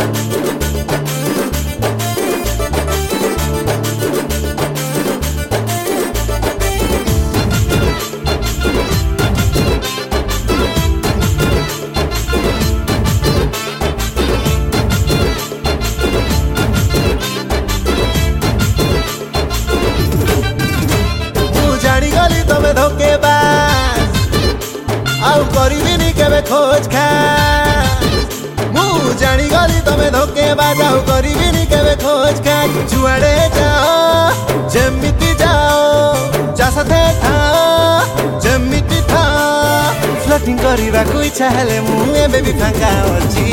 करिबिनी केबे खोज खास मु जानी गली तमे धोकेबाज आउ करिबिनी केबे खोज खास जुआड़े जाओ जेमिति जाओ जा साथे था जेमिति था फ्लटिंग करिबा को इच्छा हेले मु एबे भी फांका अछि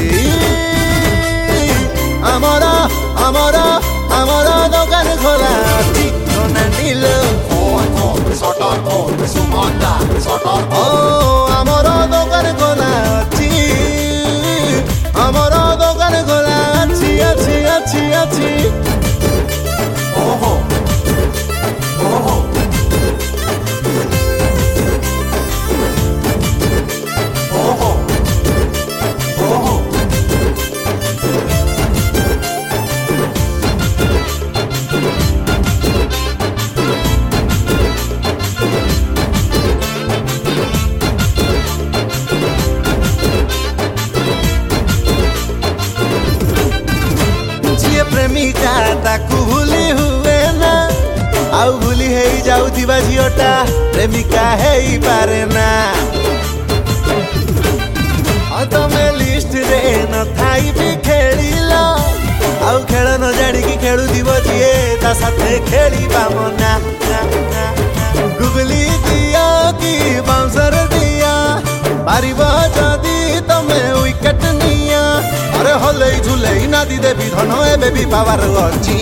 आमरा आमरा आमरा दुकान खोला अछि कोना नीलो आमर दोकान खोला अछि आमर दोकान खोला अछि अछि अछि अछि ओहो ओहो ओहो ओहो प्रेमिका ताकू भूली हुए ना आउ भूली है जाउथिबा झियोटा प्रेमिका है पारे ना तमे लिस्ट रे न थाई भी खेलिलो आउ खेल न जानी कि खेलु दिबो जिए ता साथे खेलिबा मना गुगली दिया कि बाउंसर दिया पारिबो जदी तमे विकेट निया अरे हले झुले नादी देवी धन एबे भी पावर अछि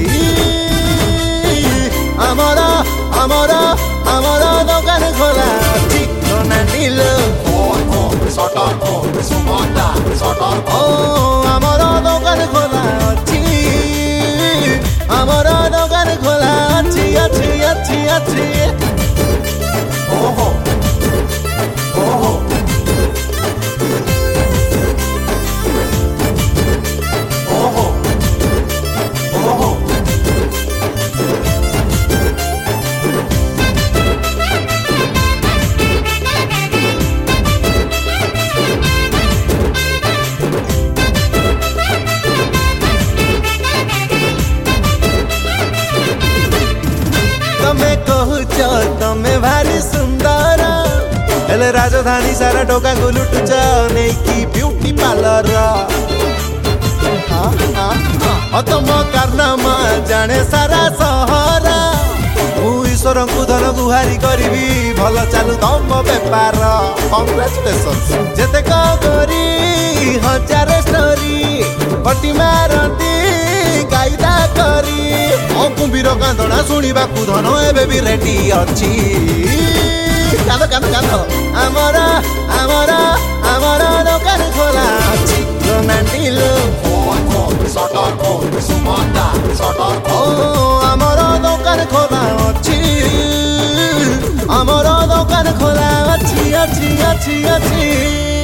आमरा आमरा आमरा दुकान खोला अछि कोना नीलो आमरा दुकान खोला अछि आमरा दुकान खोला अछि अछि अछि अछि ओहो ओहो तमे कहूच तमे भारी सुंदर हेले राजधानी सारा टोका को लुटुच नहीं ब्यूटी पार्लर तम कारनामा जाने सारा सहर मु ईश्वर को धन गुहारी करी भल चालू तम बेपार कांग्रेचुलेशन जेते करी हजार स्टोरी पटी मारती कायदा करी कुंभीर कांदना शुणा धन एबे भी रेडी अछि कांद कांद कांद आमरा आमरा आमरा दुकान खोला अछि कोना नीलो आमरा दुकान खोला अछि आमरा दुकान खोला अछि अछि अछि अछि